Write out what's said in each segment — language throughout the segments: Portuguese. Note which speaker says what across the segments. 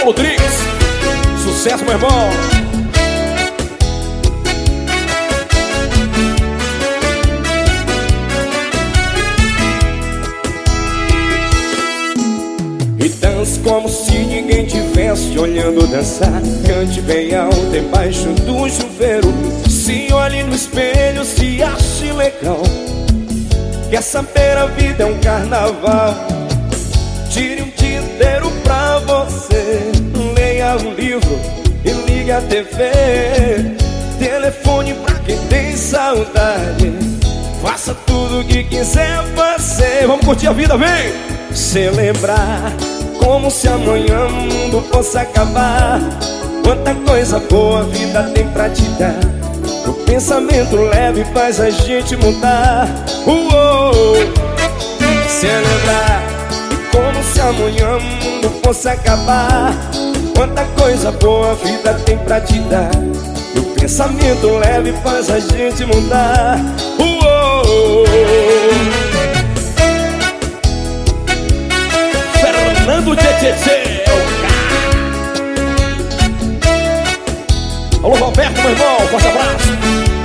Speaker 1: Paulo Trix. Sucesso, meu irmão.
Speaker 2: E dança como se ninguém tivesse olhando dançar. Cante bem alto embaixo do chuveiro. Se olhe no espelho, se ache legal. Quer saber, a vida é um carnaval. Tire um dia inteiro pra você. Leia um livro e liga a TV. Telefone pra quem tem saudade. Faça tudo o que quiser fazer.
Speaker 1: Vamos curtir a vida, vem!
Speaker 2: Celebrar como se amanhã o mundo fosse acabar. Quanta coisa boa a vida tem pra te dar. O pensamento leve faz a gente mudar. Celebrar como se amanhã o mundo fosse acabar. Quanta coisa boa a vida tem pra te dar. O pensamento leve faz a gente mudar.
Speaker 1: Fernando Tchê, alô, Roberto, meu irmão, forte abraço.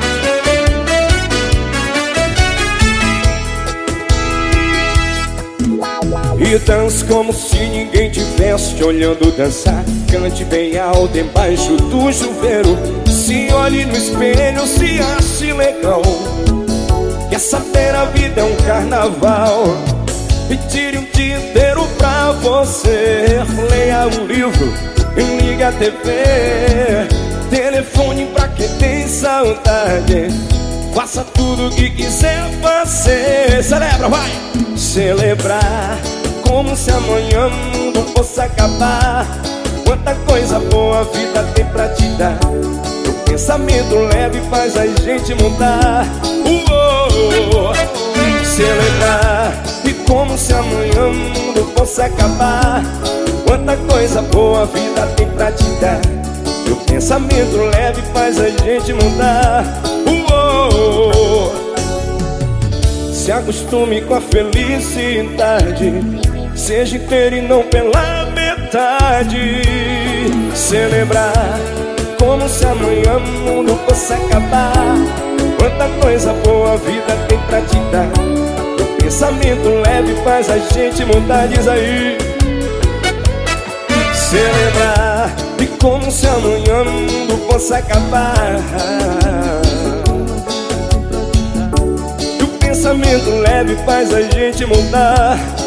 Speaker 2: E dance como se ninguém tivesse te olhando dançar. Cante bem alto embaixo do chuveiro. Se olhe no espelho, se ache legal. Quer saber, a vida é um carnaval. E tire um dia inteiro pra você. Leia um livro e liga a TV. Telefone pra quem tem saudade. Faça tudo o que quiser fazer.
Speaker 1: Celebra, vai!
Speaker 2: Celebrar como se amanhã o mundo fosse acabar. Quanta coisa boa a vida tem pra te dar. O pensamento leve faz a gente mudar. Celebrar e como se amanhã o mundo fosse acabar. Quanta coisa boa a vida tem pra te dar. O pensamento leve faz a gente mudar. Se acostume com a felicidade. Seja inteiro e não pela metade. Celebrar como se amanhã o mundo fosse acabar. Quanta coisa boa a vida tem pra te dar. O pensamento leve faz a gente mudar. Diz aí. Celebrar e como se amanhã o mundo fosse acabar. O pensamento leve faz a gente mudar.